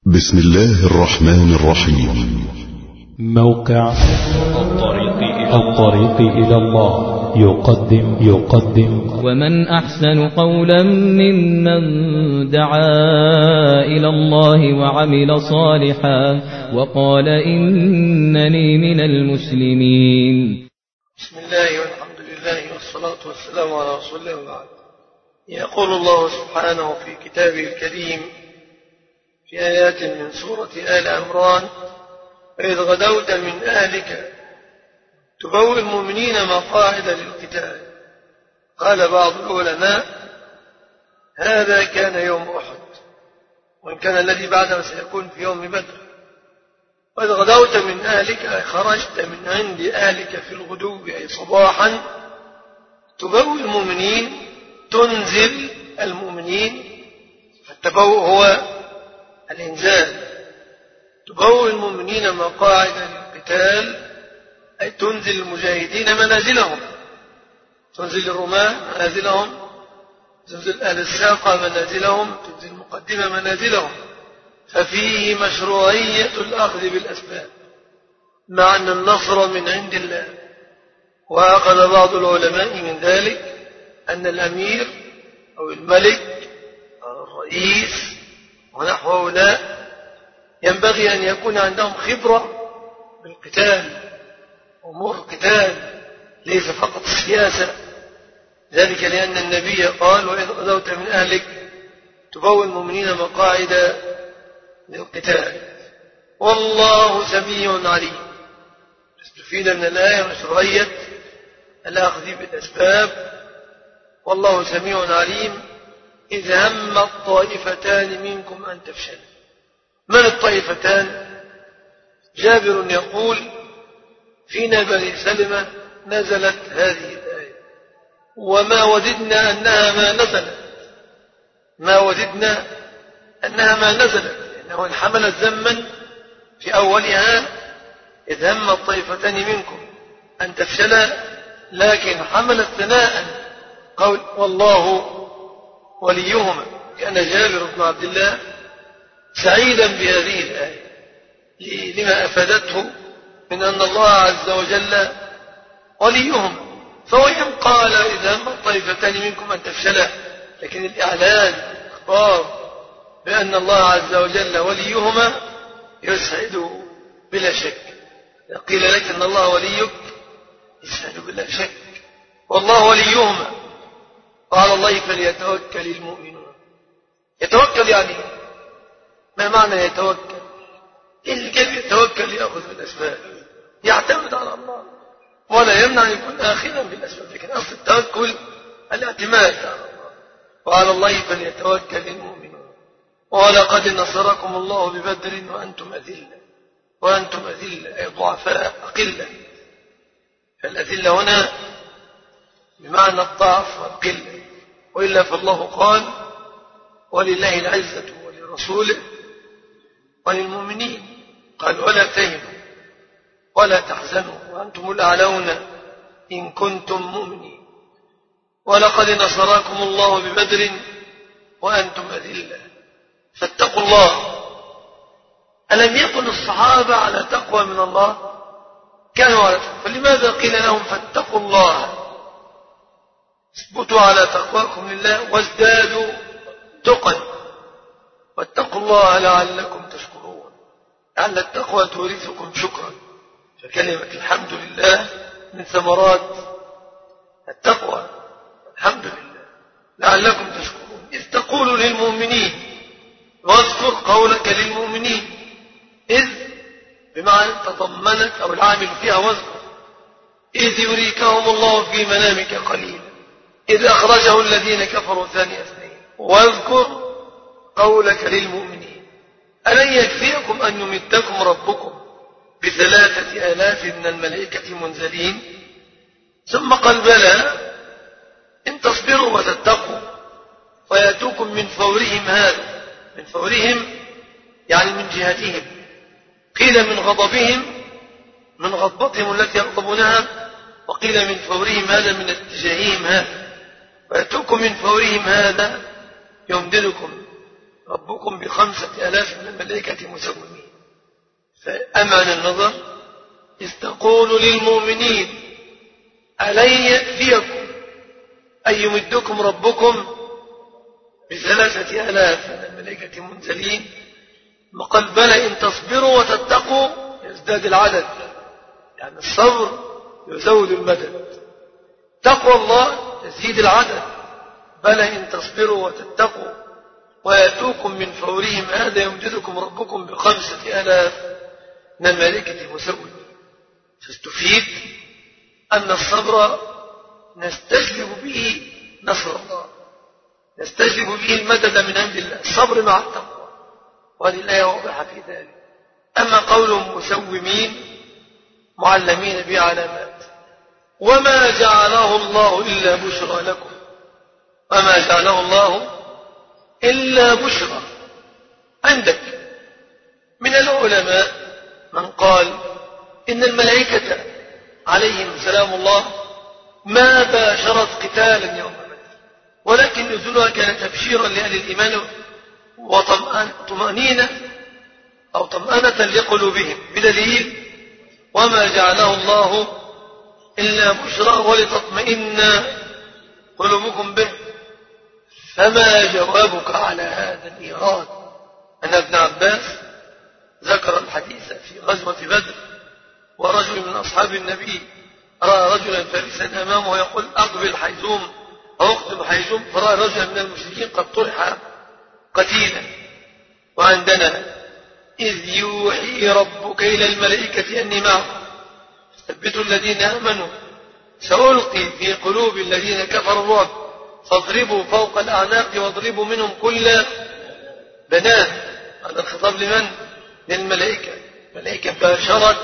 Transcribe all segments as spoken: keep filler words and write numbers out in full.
بسم الله الرحمن الرحيم. موقع الطريق إلى, الطريق إلى الله يقدم يقدم ومن أحسن قولا ممن دعا إلى الله وعمل صالحا وقال إنني من المسلمين. بسم الله والحمد لله والصلاة والسلام على رسول الله وبعد. يقول الله سبحانه في كتابه الكريم في آيات من سورة آل عمران: وإذ غدوت من أهلك تبوئ المؤمنين مقاعد للقتال. قال بعض العلماء: هذا كان يوم أحد، وإن كان الذي بعده سيكون في يوم بدر. وإذ غدوت من أهلك أي خرجت من عند أهلك في الغدو أي صباحا، تبوئ المؤمنين تنزل المؤمنين، فالتبوء هو الإنزال. تبوئ المؤمنين مقاعد للقتال أي تنزل المجاهدين منازلهم، تنزل الرماة منازلهم، تنزل أهل الساقة منازلهم، تنزل المقدمة منازلهم. ففيه مشروعية الأخذ بالأسباب مع أن النصر من عند الله. وأخذ بعض العلماء من ذلك أن الأمير أو الملك أو الرئيس ونحو هؤلاء ينبغي أن يكون عندهم خبرة بالقتال، أمور القتال ليس فقط السياسة. ذلك لأن النبي قال: وإذ غدوت من أهلك تبوئ المؤمنين مقاعد للقتال والله سميع عليم. استفيد من الآية مشروعية الأخذ بالأسباب، والله سميع عليم. إذ هم الطائفتان منكم أن تفشلوا. من الطائفتان؟ جابر يقول: فينا بني سلمة نزلت هذه الآية، وما وددنا أنها ما نزلت، ما وددنا أنها ما نزلت، لأنه حملت ذما في أولها: إذ هم الطائفتان منكم أن تفشلا، لكن حملت ثناء قول والله وليهما. كان جابر بن عبد الله سعيدا بهذه الآية لما أفادته من أن الله عز وجل وليهما. فوإن قال إذا هم الطائفتان منكم أن تفشلا، لكن الإعلان إخبار بأن الله عز وجل وليهما يسعد بلا شك. قيل لك أن الله وليك يسعد بلا شك، والله وليهما وعلى الله فليتوكل المؤمنون. يتوكل يعني ما معنى يتوكل؟ اللي كان يتوكل يأخذ بالأسباب، يعتمد على الله ولا يمنع أن يكون آخذا بالأسباب، لكن أصل التوكل الاعتماد على الله. وعلى الله فليتوكل المؤمنون. ولقد نصركم الله ببدر وأنتم أذلة، وأنتم أذلة أي ضعفاء أقلة. فالأذلة هنا بمعنى الضعف والقلة، وإلا فالله قال: ولله العزة ولرسوله وللمؤمنين. قال: ولا تهنوا ولا تحزنوا وأنتم الأعلون إن كنتم مؤمنين. ولقد نصركم الله ببدر وأنتم أذلة، فاتقوا الله. ألم يكن الصحابة على تقوى من الله؟ كانوا على تقوى، فلماذا قيل لهم فاتقوا الله؟ اثبتوا على تقواكم لله وازدادوا تقى، واتقوا الله لعلكم تشكرون، لعل التقوى تورثكم شكرا. فكلمة الحمد لله من ثمرات التقوى، الحمد لله لعلكم تشكرون. إذ تقول للمؤمنين، واذكر قولك للمؤمنين. إذ بمعنى تضمنت أو العامل فيها واذكر. إذ يريكهم الله في منامك قليلا إذ أخرجه الذين كفروا ثاني اثنين. واذكر قولك للمؤمنين. ألن يكفيكم أن يمدكم ربكم بثلاثة آلاف من الملائكة منزلين؟ ثم قال: بلى إن تصبروا وتتقوا ويأتوكم من فورهم هذا. من فورهم يعني من جهتهم، قيل من غضبهم، من غضبتهم التي يغضبونها، وقيل من فورهم هذا من اتجاههم هذا. ويأتوكم من فورهم هذا يمددكم ربكم بخمسة آلاف من الملائكة مسومين. فأمن النظر إذ تقول للمؤمنين ألن يأتيكم أن يمدكم ربكم بثلاثة آلاف من الملائكة منزلين، وقال بلى إن تصبروا وتتقوا يزداد العدد، يعني الصبر يزود المدد، تقوى الله تزيد العدد. بلى إن تصبروا وتتقوا ويأتوكم من فورهم هذا يمددكم ربكم بخمسة آلاف من الملائكة مسومين. فاستفيد أن الصبر نستجلب به نصر الله، نستجلب به المدد من عند الله، الصبر مع التقوى، وهذه الآية واضحة في ذلك. أما قولهم مسومين معلمين بعلامات، وما جعله الله إلا بشرى لكم، وما جعله الله إلا بشرى. عندك من العلماء من قال إن الملائكة عليهم سلام الله ما باشرت قتالا يوم بدر، ولكن نزولها كان تبشيرا لأهل الإيمان وطمأنينة أو طمأنة لقلوبهم، بدليل وما جعله الله إلا بشرى ولتطمئن قلوبكم به. فما جوابك على هذا الإيراد؟ أن ابن عباس ذكر الحديث في غزوة بدر، ورجل من أصحاب النبي رأى رجلا فارسا أمامه يقول أقبل حيزوم أو اقتل حيزوم، فرأى رجلا من المشركين قد طرح قتيلا. وعندنا إذ يوحي ربك إلى الملائكة أني معكم ثبتوا الذين آمنوا سألقي في قلوب الذين كفروا الرعب فاضربوا فوق الأعناق واضربوا منهم كل بنان. هذا الخطاب لمن؟ للملائكة. الملائكة باشرت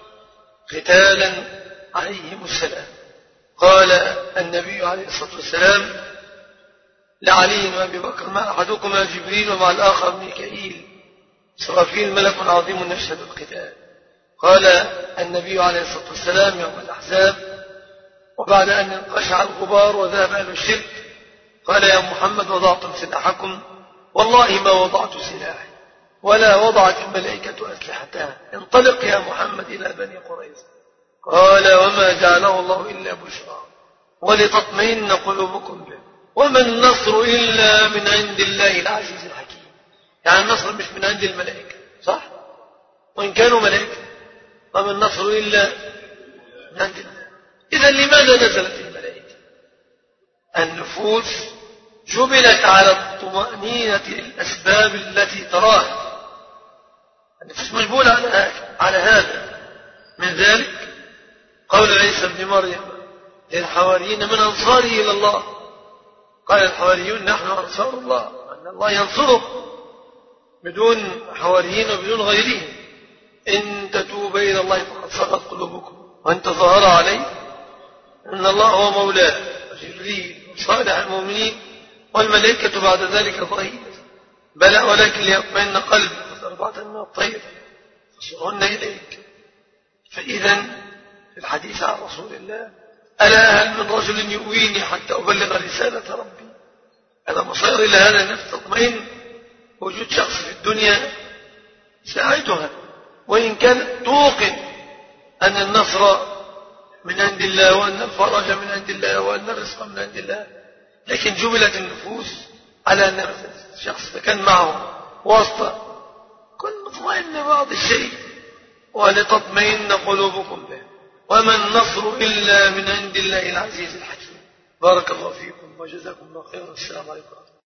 قتالا عليهم السلام. قال النبي عليه الصلاة والسلام لعلي وأبي بكر ما أحدكما جبريل ومع الآخر ميكائيل إسرافيل ملك عظيم يشهد القتال. قال النبي عليه الصلاة والسلام يوم الأحزاب وبعد أن انقشع الغبار وذهب أهل الشرك قال يا محمد وضعتم سلاحكم؟ والله ما وضعت سلاحي ولا وضعت الملائكة أسلحتها، انطلق يا محمد إلى بني قريظة. قال وما جعله الله إلا بشرى ولتطمئن قلوبكم به وما النصر إلا من عند الله العزيز الحكيم. يعني النصر مش من عند الملائكة، صح؟ وإن كانوا ملائكة، وما النصر إلا من عند الله. إذن لماذا نزلت الملائكة؟ النفوس جبلت على الطمأنينة الأسباب التي تراها، النفوس مجبولة على هذا. من ذلك قول عيسى بن مريم للحواريين من أنصاري إلى الله؟ قال الحواريون نحن أنصار الله، أن الله ينصره بدون حواريين وبدون غيرهم. إن تتوب إلى الله فقد صغت قلوبكم وإن تظاهر عليه إن الله هو مولاه وجبريل وصالح المؤمنين والملائكة بعد ذلك ظهير. بلى ولكن ليطمئن قلبي وأربعة من الطير فصرهن إليك. فإذا في الحديث عن رسول الله ألا هل من رجل يؤويني حتى أبلغ رسالة ربي؟ هذا مصير إلى هذا النفس تطمئن. وجود شخص في الدنيا ساعدها وإن كان توقن أن النصر من عند الله وأن الفرج من عند الله وأن الرزق من عند الله، لكن جبلت النفوس على أن الشخص كان معه واسطة كن مطمئن بعض الشيء ولتطمئن قلوبكم به وما النصر إلا من عند الله العزيز الحكيم. بارك الله فيكم وجزاكم الله خيرا. السلام عليكم.